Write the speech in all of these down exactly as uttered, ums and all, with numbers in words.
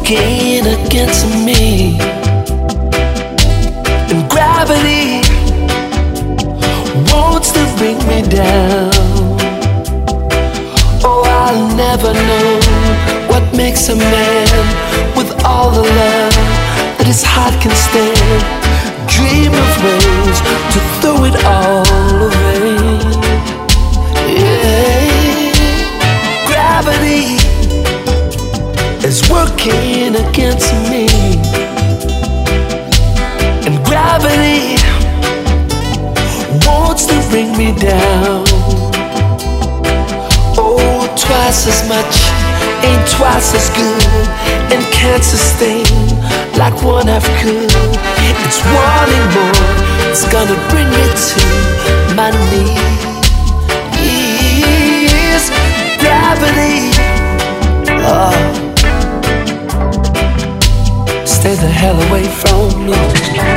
working against me, and gravity wants to bring me down. Oh, I'll never know what makes a man with all the love that his heart can stand. Dream of ways to throw it all away. Yeah. Gravity is working against me, and gravity wants to bring me down. Oh, twice as much ain't twice as good, and can't sustain like one half could. It's wanting more, it's gonna bring me to my knees. Gravity, oh, stay the hell away from me.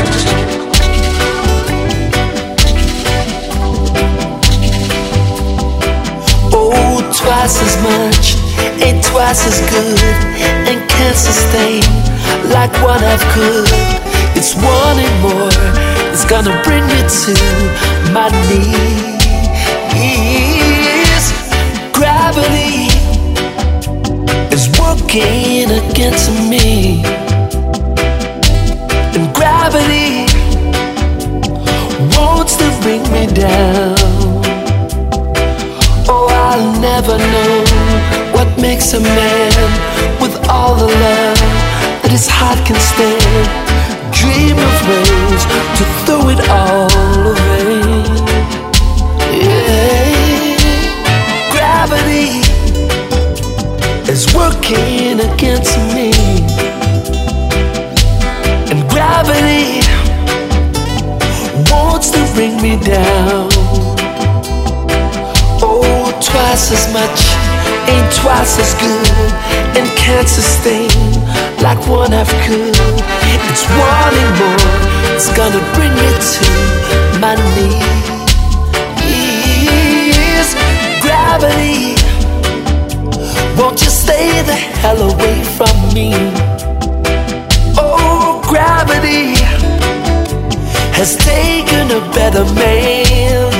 Oh, twice as much ain't twice as good, and can't sustain like one half could. It's wanting more, it's gonna bring me to my knees. Gravity is working against me, and gravity wants to bring me down. Oh, I'll never know what makes a man with all the love that his heart can stand. Dream of ways to throw it all away. Yeah. Gravity is working against me, and gravity wants to bring me down. Oh, twice as much ain't twice as good, and can't sustain like one half could. It's wanting more, it's gonna bring me to my knees. Gravity, won't you stay the hell away from me? Oh, gravity has taken a better man